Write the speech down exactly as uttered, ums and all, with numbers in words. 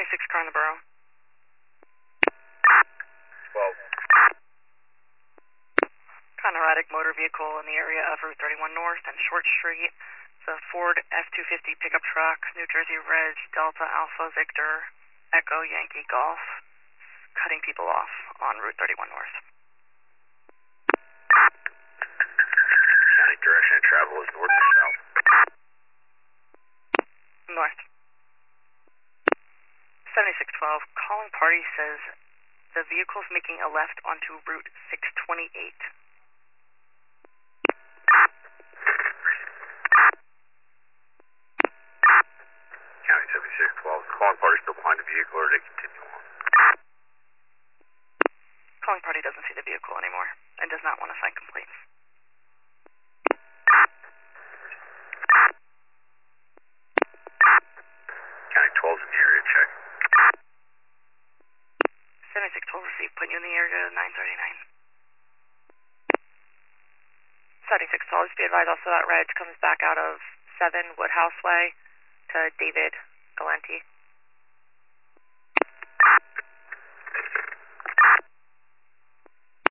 seventy-six car in the borough. twelve. Kind of erratic motor vehicle in the area of Route thirty-one North and Short Street. It's a Ford F two fifty pickup truck, New Jersey Reg, Delta Alpha Victor, Echo Yankee Golf, cutting people off on Route thirty-one North. County direction of travel is north or south? North. seventy-six twelve, calling party says the vehicle's making a left onto Route six twenty-eight. County seventy-six twelve, calling party still behind the vehicle or they continue on? Calling party doesn't see the vehicle anymore and does not want to sign complaints. County twelve's in the area, check. seventy-six twelve received, putting you in the area nine thirty-nine. seventy-six twelve, just be advised also that Reg comes back out of seven Woodhouse Way to David Galenti.